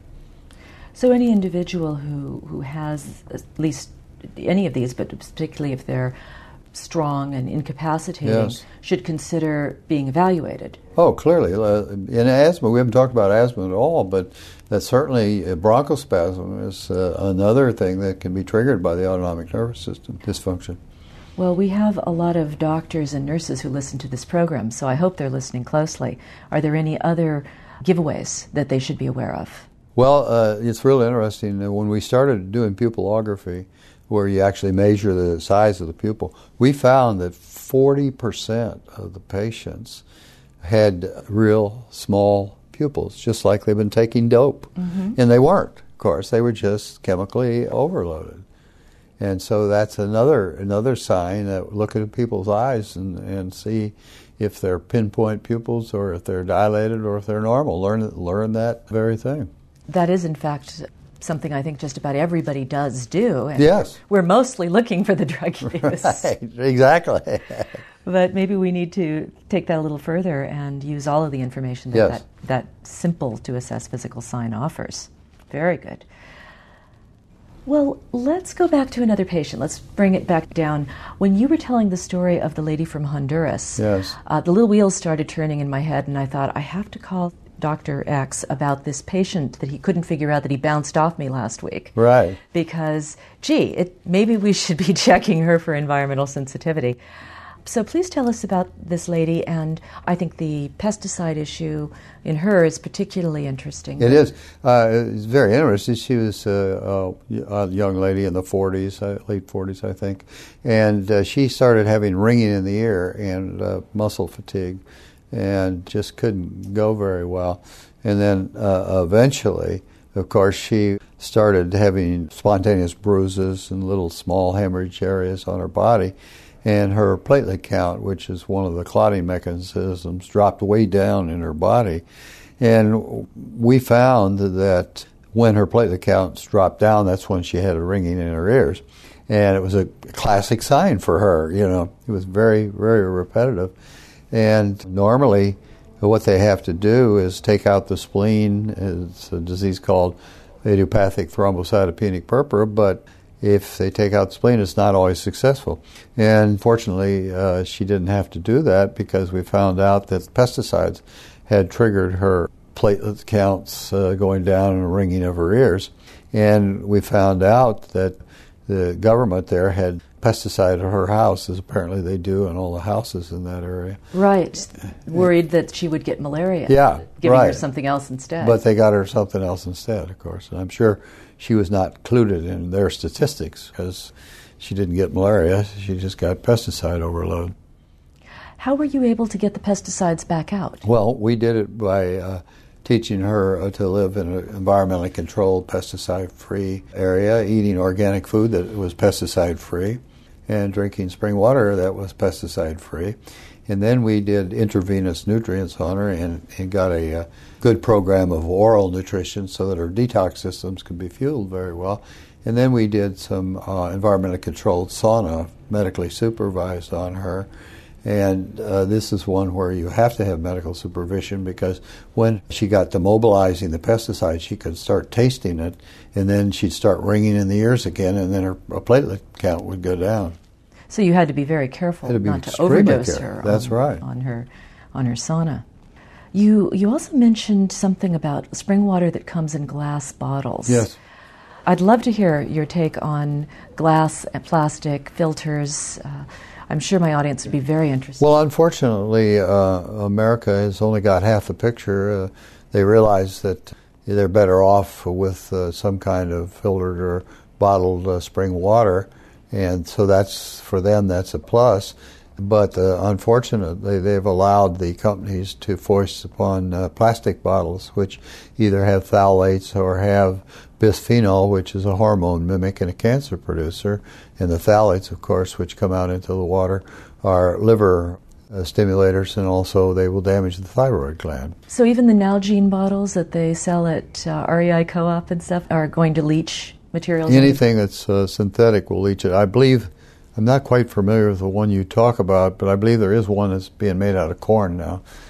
So any individual who, who has at least any of these, but particularly if they're strong and incapacitating Yes. should consider being evaluated. Oh, clearly. Uh, in asthma, we haven't talked about asthma at all, but that certainly uh, bronchospasm is uh, another thing that can be triggered by the autonomic nervous system dysfunction. Well, we have a lot of doctors and nurses who listen to this program, so I hope they're listening closely. Are there any other giveaways that they should be aware of? Well, uh, it's really interesting. Uh, When we started doing pupillography, where you actually measure the size of the pupil, we found that forty percent of the patients had real small pupils, just like they've been taking dope. Mm-hmm. And they weren't, of course. They were just chemically overloaded. And so that's another another sign that look at people's eyes and, and see if they're pinpoint pupils or if they're dilated or if they're normal. Learn learn that very thing. That is, in fact, something I think just about everybody does do. And Yes. We're mostly looking for the drug use. Right, exactly. But maybe we need to take that a little further and use all of the information that Yes. that, that simple to assess physical sign offers. Very good. Well, let's go back to another patient. Let's bring it back down. When you were telling the story of the lady from Honduras, Yes. uh, the little wheels started turning in my head, and I thought, I have to call Doctor X about this patient that he couldn't figure out that he bounced off me last week. Right. Because, gee, it, maybe we should be checking her for environmental sensitivity. So please tell us about this lady, and I think the pesticide issue in her is particularly interesting. It is. Uh, it's very interesting. She was uh, a young lady in the forties, uh, late forties, I think, and uh, she started having ringing in the ear and uh, muscle fatigue, and just couldn't go very well. And then uh, eventually, of course, she started having spontaneous bruises and little small hemorrhage areas on her body. And her platelet count, which is one of the clotting mechanisms, dropped way down in her body. And we found that when her platelet counts dropped down, that's when she had a ringing in her ears. And it was a classic sign for her, you know. It was very, very repetitive. And normally what they have to do is take out the spleen. It's a disease called idiopathic thrombocytopenic purpura, but if they take out the spleen, it's not always successful. And fortunately, uh, she didn't have to do that because we found out that pesticides had triggered her platelet counts uh, going down and a ringing of her ears. And we found out that the government there had pesticided her house, as apparently they do in all the houses in that area. Right. Worried that she would get malaria. Yeah, Giving right. her something else instead. But they got her something else instead, of course. And I'm sure she was not included in their statistics because she didn't get malaria. She just got pesticide overload. How were you able to get the pesticides back out? Well, we did it by uh, teaching her uh, to live in an environmentally controlled, pesticide-free area, eating organic food that was pesticide-free, and drinking spring water that was pesticide-free. And then we did intravenous nutrients on her and, and got a uh, good program of oral nutrition so that her detox systems could be fueled very well. And then we did some uh, environmentally controlled sauna, medically supervised on her. And uh, this is one where you have to have medical supervision because when she got to mobilizing the pesticide, she could start tasting it, and then she'd start ringing in the ears again, and then her, her platelet count would go down. So you had to be very careful Had to be not to extremely overdose careful. her That's on, right. on her on her sauna. You you also mentioned something about spring water that comes in glass bottles. Yes. I'd love to hear your take on glass and plastic filters. Uh, I'm sure my audience would be very interested. Well, unfortunately, uh, America has only got half the picture. Uh, they realize that they're better off with uh, some kind of filtered or bottled uh, spring water, and so that's, for them, that's a plus. But uh, unfortunately, they've allowed the companies to foist upon uh, plastic bottles, which either have phthalates or have bisphenol, which is a hormone mimic and a cancer producer. And the phthalates, of course, which come out into the water, are liver uh, stimulators, and also they will damage the thyroid gland. So even the Nalgene bottles that they sell at uh, R E I Co-op and stuff are going to leach materials? Anything that's uh, synthetic will leach it. I believe, I'm not quite familiar with the one you talk about, but I believe there is one that's being made out of corn now.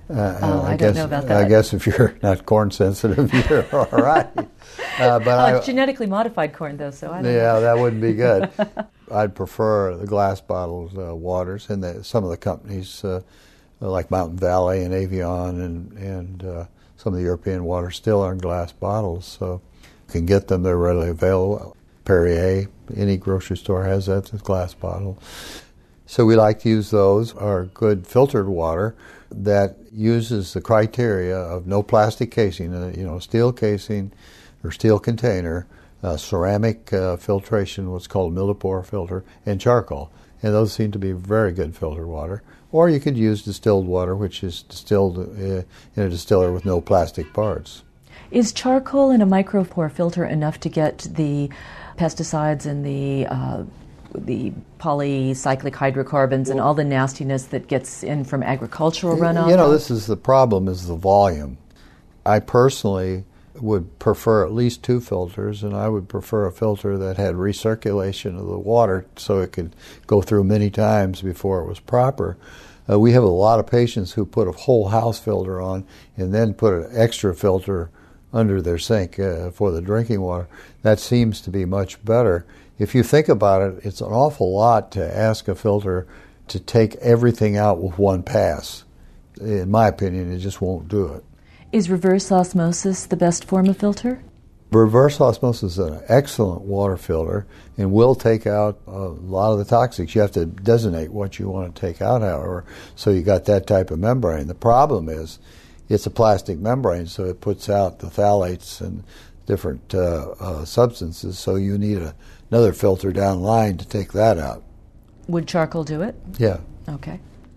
Uh, oh, I, I guess, don't know about that. I guess if you're not corn sensitive, you're all right. Uh, but oh, I, it's genetically modified corn, though, so I don't yeah, know. that wouldn't be good. I'd prefer the glass bottled uh, waters, and the, some of the companies uh, like Mountain Valley and Evian and, and uh, some of the European waters still are in glass bottles, so you can get them. They're readily available. Perrier, any grocery store has that, it's a glass bottle. So we like to use those, or good filtered water that uses the criteria of no plastic casing, uh, you know, steel casing or steel container, uh, ceramic uh, filtration, what's called millipore filter, and charcoal. And those seem to be very good filtered water. Or you could use distilled water, which is distilled uh, in a distiller with no plastic parts. Is charcoal in a micropore filter enough to get the pesticides and the uh, the polycyclic hydrocarbons and all the nastiness that gets in from agricultural runoff? You know, this is the problem, is the volume. I personally would prefer at least two filters, and I would prefer a filter that had recirculation of the water so it could go through many times before it was proper. Uh, we have a lot of patients who put a whole house filter on and then put an extra filter under their sink uh, for the drinking water. That seems to be much better. If you think about it, it's an awful lot to ask a filter to take everything out with one pass. In my opinion, it just won't do it. Is reverse osmosis the best form of filter? Reverse osmosis is an excellent water filter and will take out a lot of the toxics. You have to designate what you want to take out, however, so you got that type of membrane. The problem is it's a plastic membrane, so it puts out the phthalates and different uh, uh, substances, so you need a, another filter down the line to take that out. Would charcoal do it? Yeah. Okay.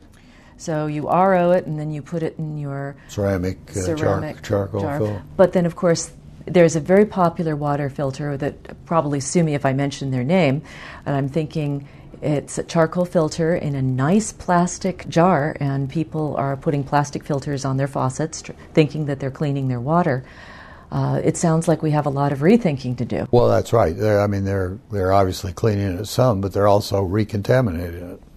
So you R O it, and then you put it in your ceramic, uh, ceramic char- charcoal jar. filter. But then, of course, there's a very popular water filter that probably sue me if I mention their name, and I'm thinking it's a charcoal filter in a nice plastic jar, and people are putting plastic filters on their faucets, tr- thinking that they're cleaning their water. Uh, it sounds like we have a lot of rethinking to do. Well, that's right. They're, I mean, they're they're obviously cleaning it some, but they're also recontaminating it.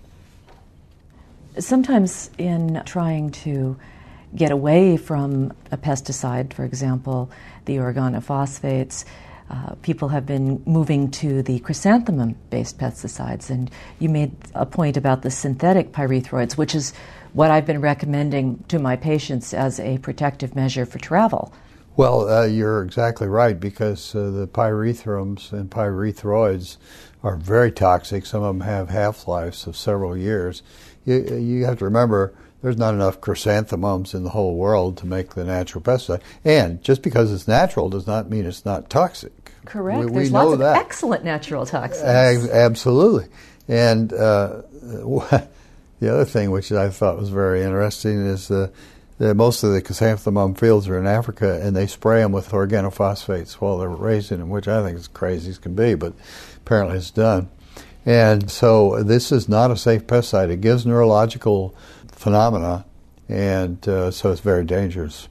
Sometimes in trying to get away from a pesticide, for example, the organophosphates, uh, people have been moving to the chrysanthemum-based pesticides. And you made a point about the synthetic pyrethroids, which is what I've been recommending to my patients as a protective measure for travel. Well, uh, you're exactly right, because uh, the pyrethrums and pyrethroids are very toxic. Some of them have half-lives of several years. You, you have to remember there's not enough chrysanthemums in the whole world to make the natural pesticide. And just because it's natural does not mean it's not toxic. Correct. We, there's we know lots of that. excellent natural toxins. A- absolutely. And uh, the other thing which I thought was very interesting is uh, that most of the chrysanthemum fields are in Africa, and they spray them with organophosphates while they're raising them, which I think is crazy as can be, but apparently it's done. And so this is not a safe pesticide. It gives neurological phenomena, and uh, so it's very dangerous.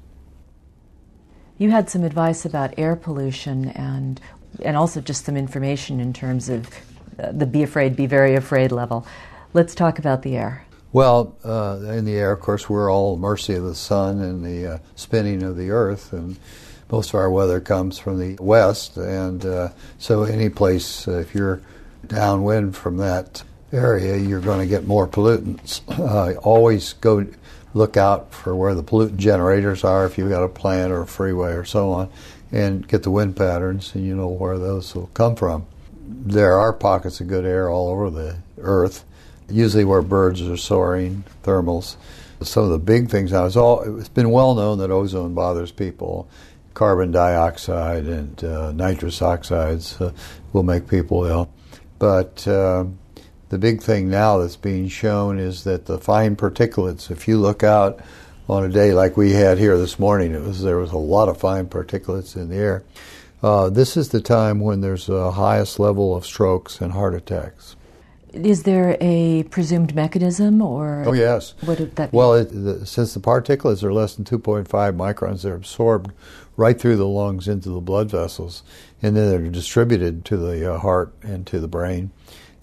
You had some advice about air pollution and and also just some information in terms of uh, the be afraid, be very afraid level. Let's talk about the air. Well, uh, in the air, of course, we're all at mercy of the sun and the uh, spinning of the earth, and most of our weather comes from the west, and uh, so any place, uh, if you're downwind from that area, you're going to get more pollutants. Uh, always go look out for where the pollutant generators are if you've got a plant or a freeway or so on, and get the wind patterns, and you know where those will come from. There are pockets of good air all over the earth, usually where birds are soaring, thermals. Some of the big things now, it's, all, it's been well known that ozone bothers people. Carbon dioxide and uh, nitrous oxides uh, will make people ill. But uh, the big thing now that's being shown is that the fine particulates, if you look out on a day like we had here this morning, it was there was a lot of fine particulates in the air. Uh, this is the time when there's a highest level of strokes and heart attacks. Is there a presumed mechanism, or oh yes? What would that be? Well, it, the, since the particulates are less than two point five microns, they're absorbed right through the lungs into the blood vessels, and then they're distributed to the uh, heart and to the brain.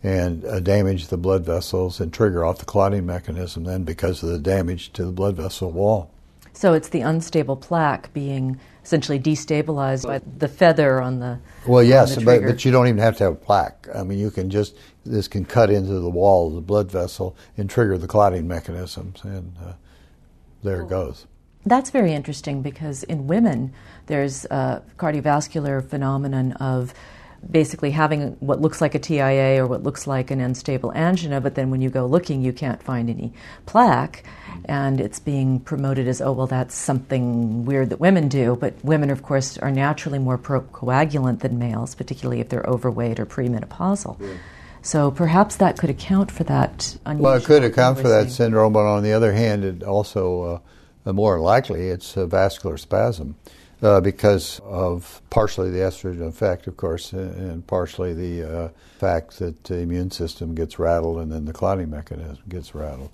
and uh, damage the blood vessels and trigger off the clotting mechanism then because of the damage to the blood vessel wall. So it's the unstable plaque being essentially destabilized by the feather on the Well, yes, on the but, trigger. but you don't even have to have a plaque. I mean, you can just, this can cut into the wall of the blood vessel and trigger the clotting mechanisms, and uh, there it goes. That's very interesting because in women, there's a cardiovascular phenomenon of basically having what looks like a T I A or what looks like an unstable angina, but then when you go looking, you can't find any plaque, and it's being promoted as, oh, well, that's something weird that women do. But women, of course, are naturally more procoagulant than males, particularly if they're overweight or premenopausal. Yeah. So perhaps that could account for that unusual. Well, it could account for that seeing. syndrome, but on the other hand, it also, uh, more likely, it's a vascular spasm. Uh, because of partially the estrogen effect, of course, and partially the uh, fact that the immune system gets rattled and then the clotting mechanism gets rattled.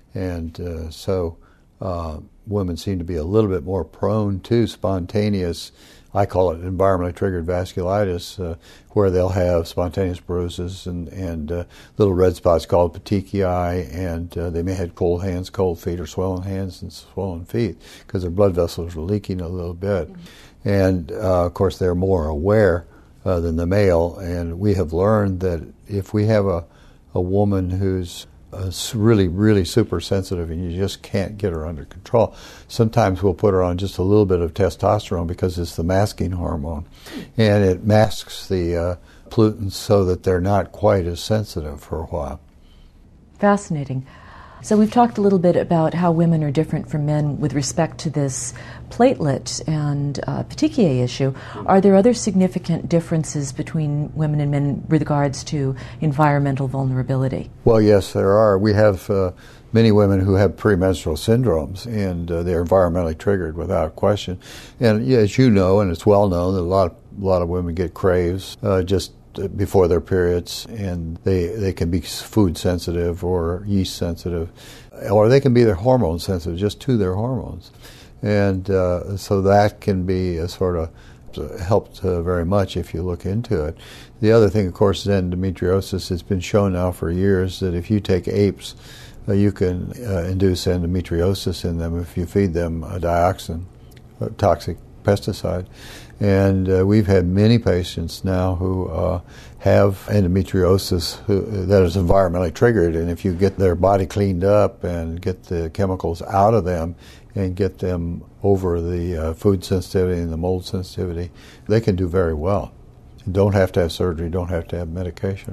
And uh, so uh, women seem to be a little bit more prone to spontaneous, I call it environmentally triggered vasculitis, uh, where they'll have spontaneous bruises and, and uh, little red spots called petechiae, and uh, they may have cold hands, cold feet, or swollen hands and swollen feet because their blood vessels are leaking a little bit. Mm-hmm. And, uh, of course, they're more aware uh, than the male, and we have learned that if we have a, a woman who's Uh, really, really super sensitive, and you just can't get her under control. Sometimes we'll put her on just a little bit of testosterone because it's the masking hormone, and it masks the uh, pollutants so that they're not quite as sensitive for a while. Fascinating. So we've talked a little bit about how women are different from men with respect to this platelet and uh, petechiae issue. Are there other significant differences between women and men with regards to environmental vulnerability? Well, yes, there are. We have uh, many women who have premenstrual syndromes, and uh, they're environmentally triggered without question. And yeah, as you know, and it's well known, that a lot of, a lot of women get craves uh, just before their periods, and they they can be food sensitive or yeast sensitive, or they can be their hormone sensitive, just to their hormones, and uh, so that can be a sort of helped uh, very much if you look into it. The other thing, of course, is endometriosis. It's been shown now for years that if you take apes, uh, you can uh, induce endometriosis in them if you feed them a dioxin, a toxic pesticide. And uh, we've had many patients now who uh, have endometriosis who, that is environmentally triggered, and if you get their body cleaned up and get the chemicals out of them and get them over the uh, food sensitivity and the mold sensitivity, they can do very well. You don't have to have surgery, don't have to have medication.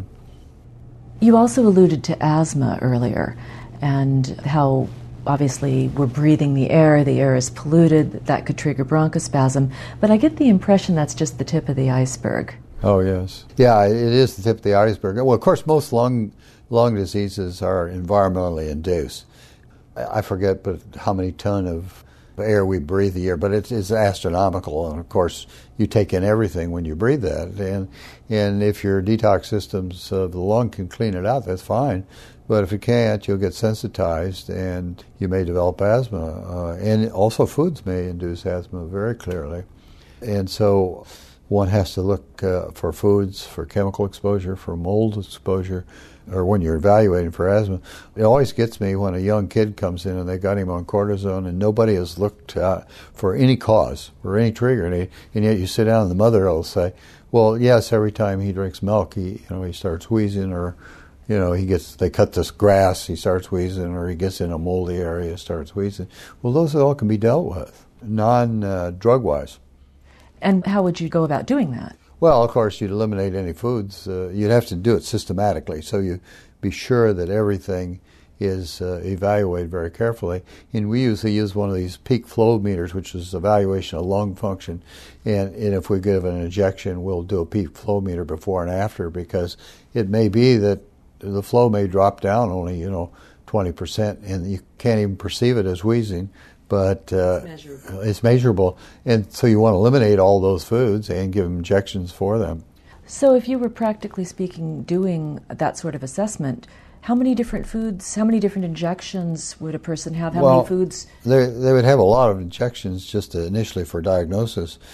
You also alluded to asthma earlier, and how obviously we're breathing the air, the air is polluted, that could trigger bronchospasm, but I get the impression that's just the tip of the iceberg. Oh, yes. Yeah, it is the tip of the iceberg. Well, of course, most lung lung diseases are environmentally induced. I forget but how many ton of air we breathe a year, but it's, it's astronomical, and of course you take in everything when you breathe that, and and if your detox systems of the lung can clean it out, that's fine. But if it can't, you'll get sensitized, and you may develop asthma. Uh, and also foods may induce asthma very clearly. And so one has to look uh, for foods, for chemical exposure, for mold exposure, or when you're evaluating for asthma. It always gets me when a young kid comes in and they got him on cortisone and nobody has looked uh, for any cause or any trigger. And, he, and yet you sit down and the mother will say, well, yes, every time he drinks milk, he, you know, he starts wheezing, or you know, he gets, they cut this grass, he starts wheezing, or he gets in a moldy area, starts wheezing. Well, those all can be dealt with, non-drug-wise. And how would you go about doing that? Well, of course, you'd eliminate any foods. Uh, you'd have to do it systematically, so you be sure that everything is uh, evaluated very carefully. And we usually use one of these peak flow meters, which is evaluation of lung function. And, and if we give an injection, we'll do a peak flow meter before and after, because it may be that the flow may drop down only, you know, twenty percent, and you can't even perceive it as wheezing, but uh, it's measurable. It's measurable. And so you want to eliminate all those foods and give them injections for them. So if you were practically speaking doing that sort of assessment, how many different foods, how many different injections would a person have? How well, many foods? They, they would have a lot of injections just initially for diagnosis.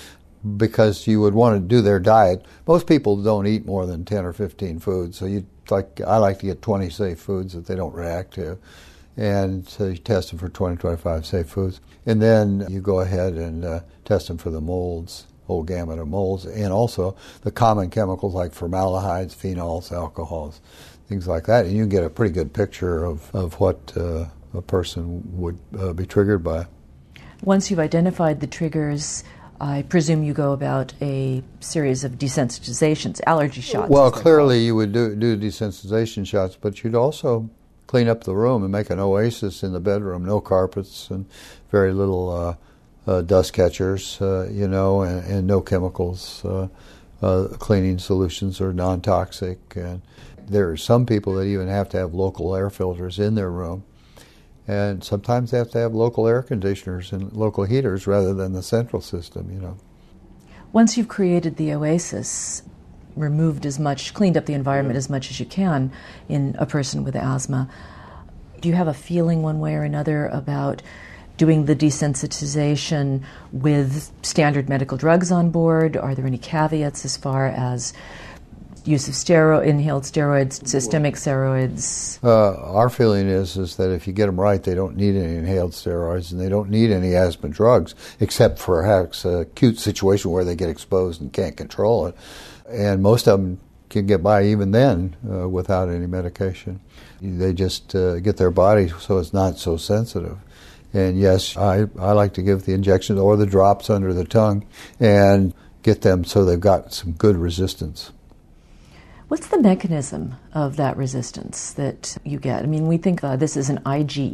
because you would want to do their diet. Most people don't eat more than ten or fifteen foods, so you like I like to get twenty safe foods that they don't react to, and so you test them for twenty, twenty-five safe foods, and then you go ahead and uh, test them for the molds, whole gamut of molds, and also the common chemicals like formaldehydes, phenols, alcohols, things like that, and you can get a pretty good picture of, of what uh, a person would uh, be triggered by. Once you've identified the triggers, I presume you go about a series of desensitizations, allergy shots. Well, clearly you would do, do desensitization shots, but you'd also clean up the room and make an oasis in the bedroom, no carpets and very little uh, uh, dust catchers, uh, you know, and, and no chemicals. Uh, uh, cleaning solutions are non-toxic. And there are some people that even have to have local air filters in their room. And sometimes they have to have local air conditioners and local heaters rather than the central system, you know. Once you've created the oasis, removed as much, cleaned up the environment as much as you can in a person with asthma, do you have a feeling one way or another about doing the desensitization with standard medical drugs on board? Are there any caveats as far as use of steroid, inhaled steroids, systemic steroids? Uh, our feeling is is that if you get them right, they don't need any inhaled steroids and they don't need any asthma drugs, except for perhaps a acute situation where they get exposed and can't control it. And most of them can get by even then uh, without any medication. They just uh, get their body so it's not so sensitive. And yes, I, I like to give the injections or the drops under the tongue and get them so they've got some good resistance. What's the mechanism of that resistance that you get? I mean, we think uh, this is an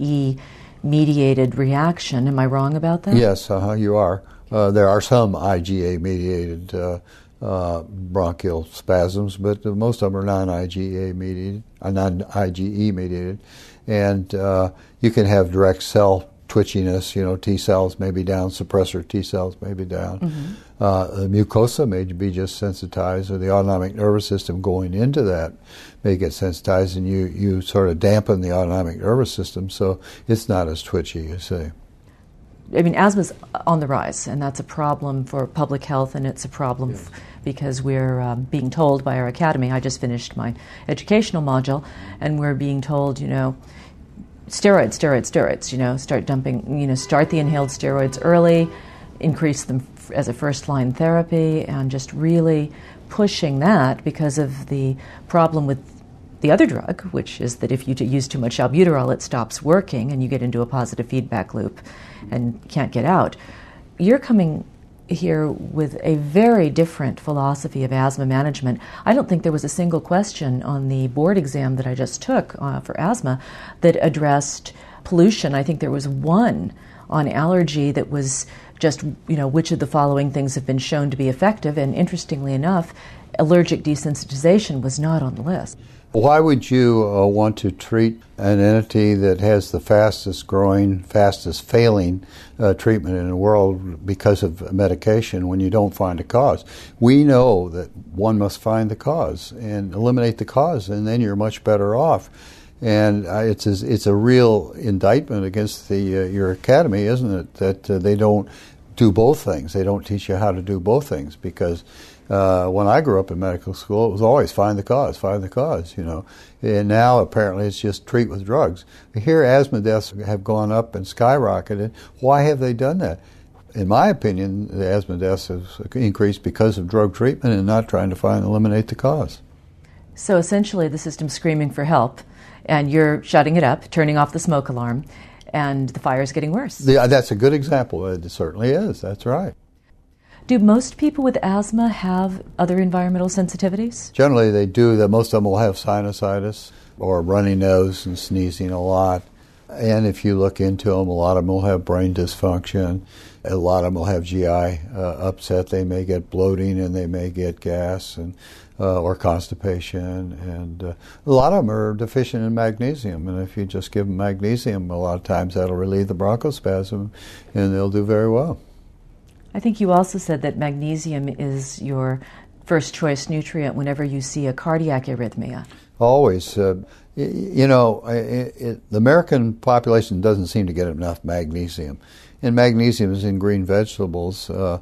IgE-mediated reaction. Am I wrong about that? Yes, uh-huh, you are. Uh, there are some IgA-mediated uh, uh, bronchial spasms, but most of them are non-IgA-mediated, uh, non-IgE-mediated. And uh, you can have direct cell twitchiness, you know, T cells may be down, suppressor T cells may be down. Mm-hmm. Uh, the mucosa may be just sensitized, or the autonomic nervous system going into that may get sensitized, and you, you sort of dampen the autonomic nervous system so it's not as twitchy, you see. I mean, asthma's on the rise, and that's a problem for public health, and it's a problem yes. f- because we're um, being told by our academy, I just finished my educational module, and we're being told, you know, steroids, steroids, steroids, you know, start dumping, you know, start the inhaled steroids early, increase them f- as a first-line therapy, and just really pushing that because of the problem with the other drug, which is that if you t- use too much albuterol, it stops working and you get into a positive feedback loop and can't get out. You're coming here with a very different philosophy of asthma management. I don't think there was a single question on the board exam that I just took uh, for asthma that addressed pollution. I think there was one on allergy that was just, you know, which of the following things have been shown to be effective, and interestingly enough, allergic desensitization was not on the list. Why would you uh, want to treat an entity that has the fastest growing, fastest failing uh, treatment in the world because of medication when you don't find a cause? We know that one must find the cause and eliminate the cause, and then you're much better off. And uh, it's a, it's a real indictment against the uh, your academy, isn't it, that uh, they don't do both things. They don't teach you how to do both things, because Uh, when I grew up in medical school, it was always find the cause, find the cause, you know. And now apparently it's just treat with drugs. Here asthma deaths have gone up and skyrocketed. Why have they done that? In my opinion, the asthma deaths have increased because of drug treatment and not trying to find and eliminate the cause. So essentially the system's screaming for help, and you're shutting it up, turning off the smoke alarm, and the fire's getting worse. The, that's a good example. It certainly is. That's right. Do most people with asthma have other environmental sensitivities? Generally they do. That most of them will have sinusitis or runny nose and sneezing a lot. And if you look into them, a lot of them will have brain dysfunction. A lot of them will have G I uh, upset. They may get bloating and they may get gas and uh, or constipation. And uh, a lot of them are deficient in magnesium. And if you just give them magnesium, a lot of times that'll relieve the bronchospasm and they'll do very well. I think you also said that magnesium is your first choice nutrient whenever you see a cardiac arrhythmia. Always. Uh, you know, it, it, the American population doesn't seem to get enough magnesium. And magnesium is in green vegetables. Uh,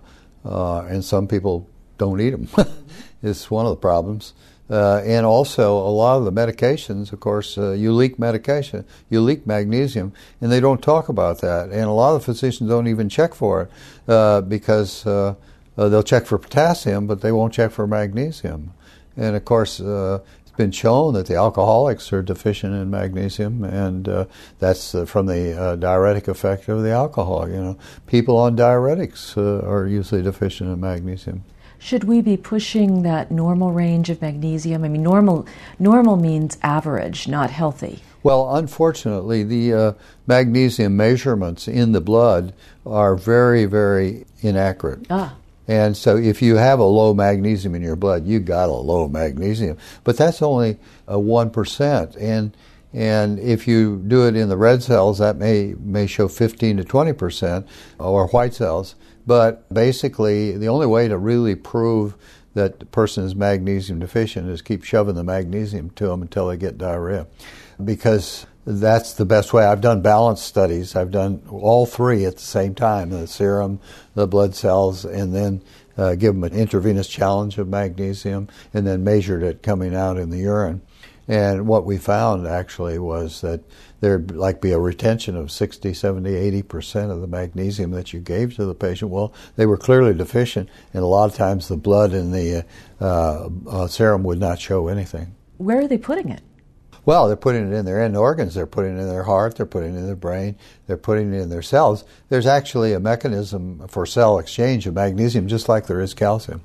uh, and some people don't eat them. It's one of the problems. Uh, and also, a lot of the medications, of course, uh, you leak medication, you leak magnesium, and they don't talk about that. And a lot of physicians don't even check for it uh, because uh, uh, they'll check for potassium, but they won't check for magnesium. And of course, uh, it's been shown that the alcoholics are deficient in magnesium, and uh, that's uh, from the uh, diuretic effect of the alcohol. You know, people on diuretics uh, are usually deficient in magnesium. Should we be pushing that normal range of magnesium? I mean, normal normal means average, not healthy. Well, unfortunately, the uh, magnesium measurements in the blood are very, very inaccurate. Ah. And so if you have a low magnesium in your blood, you got a low magnesium. But that's only a one percent. And and if you do it in the red cells, that may, may show fifteen to twenty percent, or white cells. But basically, the only way to really prove that the person is magnesium deficient is keep shoving the magnesium to them until they get diarrhea. Because that's the best way. I've done balance studies. I've done all three at the same time, the serum, the blood cells, and then uh, give them an intravenous challenge of magnesium, and then measured it coming out in the urine. And what we found actually was that there'd like be a retention of sixty, seventy, eighty percent of the magnesium that you gave to the patient. Well, they were clearly deficient, and a lot of times the blood and the uh, uh, serum would not show anything. Where are they putting it? Well, they're putting it in their end organs. They're putting it in their heart. They're putting it in their brain. They're putting it in their cells. There's actually a mechanism for cell exchange of magnesium, just like there is calcium.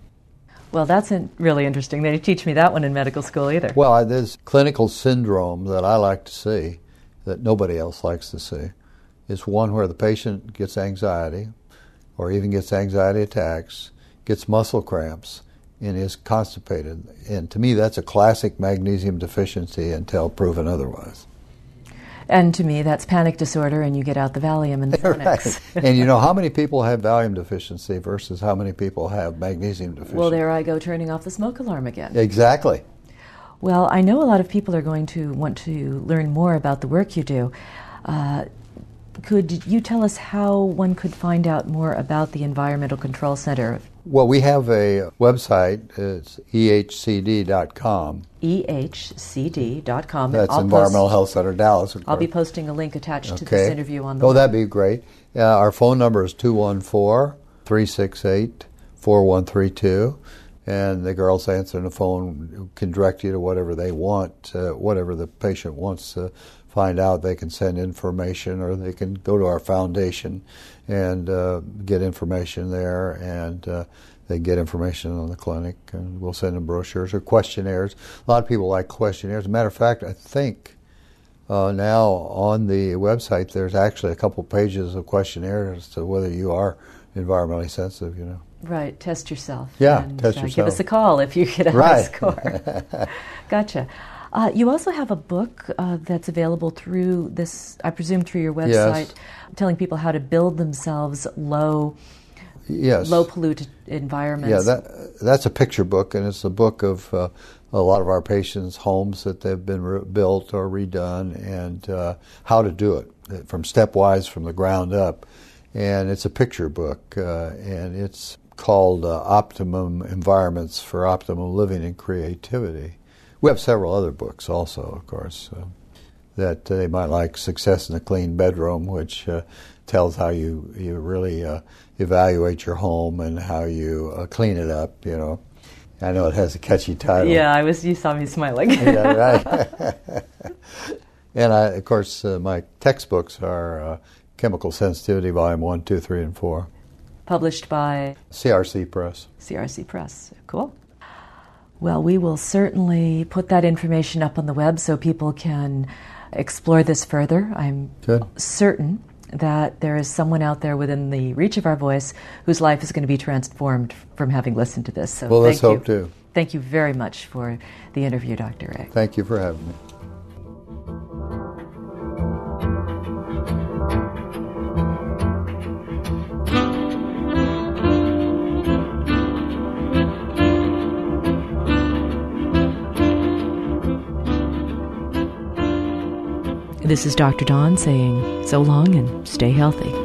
Well, that's in, really interesting. They didn't teach me that one in medical school either. Well, there's clinical syndrome that I like to see that nobody else likes to see. It's one where the patient gets anxiety or even gets anxiety attacks, gets muscle cramps, and is constipated. And to me, that's a classic magnesium deficiency until proven otherwise. And to me, that's panic disorder, and you get out the Valium and the Xanax. Right. And you know, how many people have Valium deficiency versus how many people have magnesium deficiency? Well, there I go turning off the smoke alarm again. Exactly. Well, I know a lot of people are going to want to learn more about the work you do. Uh, could you tell us how one could find out more about the Environmental Control Center? Well, we have a website. It's E H C D dot com. E H C D dot com. That's I'll Environmental post, Health Center Dallas. I'll be posting a link attached okay. to this interview on the Oh, web. that'd be great. Uh, our phone number is two one four, three six eight, four one three two. And the girls answering the phone can direct you to whatever they want, uh, whatever the patient wants to find out. They can send information, or they can go to our foundation and uh, get information there, and uh, they get information on the clinic, and we'll send them brochures or questionnaires. A lot of people like questionnaires. As a matter of fact, I think uh, now on the website there's actually a couple pages of questionnaires as to whether you are environmentally sensitive, you know. Right, test yourself. Yeah, and, test uh, yourself. Give us a call if you get a right. high score. Gotcha. Uh, you also have a book uh, that's available through this, I presume through your website, yes. telling people how to build themselves low, yes. low polluted environments. Yeah, that, that's a picture book, and it's a book of uh, a lot of our patients' homes that they've been re- built or redone, and uh, how to do it from stepwise, from the ground up. And it's a picture book, uh, and it's called uh, Optimum Environments for Optimum Living and Creativity. We have several other books also, of course, uh, that uh, they might like. Success in a Clean Bedroom, which uh, tells how you, you really uh, evaluate your home and how you uh, clean it up, you know. I know it has a catchy title. Yeah, I was. You saw me smiling. Yeah, right. And, I, of course, uh, my textbooks are uh, Chemical Sensitivity, Volume one, two, three, and four. Published by? C R C Press. C R C Press. Cool. Well, we will certainly put that information up on the web so people can explore this further. I'm Good. certain that there is someone out there within the reach of our voice whose life is going to be transformed from having listened to this. So well, let's thank hope you. to. Thank you very much for the interview, Doctor Ray. Thank you for having me. This is Doctor Dawn saying so long and stay healthy.